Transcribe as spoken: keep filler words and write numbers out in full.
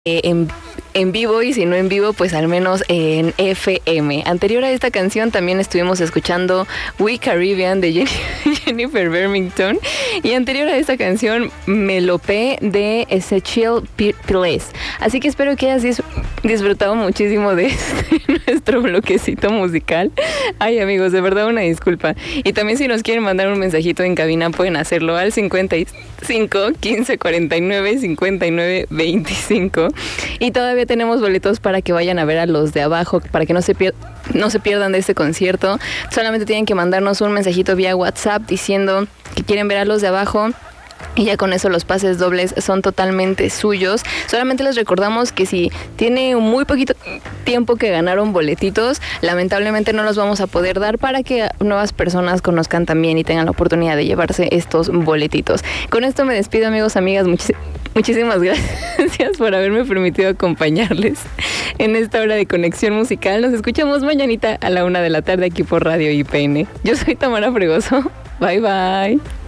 eh, en, en vivo, y si no en vivo, pues al menos en F M. Anterior a esta canción también estuvimos escuchando We Caribbean de Jenny, Jennifer Birmingham, y anterior a esta canción Melopé de Ezechiel Piles. Así que espero que hayas dis- disfrutado muchísimo de este, nuestro bloquecito musical. Ay, amigos, de verdad una disculpa. Y también si nos quieren mandar un mensajito en cabina pueden hacerlo al cincuenta y cinco, quince, cuarenta y nueve, cincuenta y nueve, veinticinco. Y todavía tenemos boletos para que vayan a ver a Los de Abajo, para que no se pier- no se pierdan de este concierto. Solamente tienen que mandarnos un mensajito vía WhatsApp diciendo que quieren ver a Los de Abajo, y ya con eso los pases dobles son totalmente suyos. Solamente les recordamos que si tiene muy poquito tiempo que ganaron boletitos, lamentablemente no los vamos a poder dar para que nuevas personas conozcan también y tengan la oportunidad de llevarse estos boletitos. Con esto me despido, amigos, amigas. Muchis- muchísimas gracias por haberme permitido acompañarles en esta hora de conexión musical. Nos escuchamos mañanita a la una de la tarde aquí por Radio I P N. Yo soy Tamara Fregoso. Bye, bye.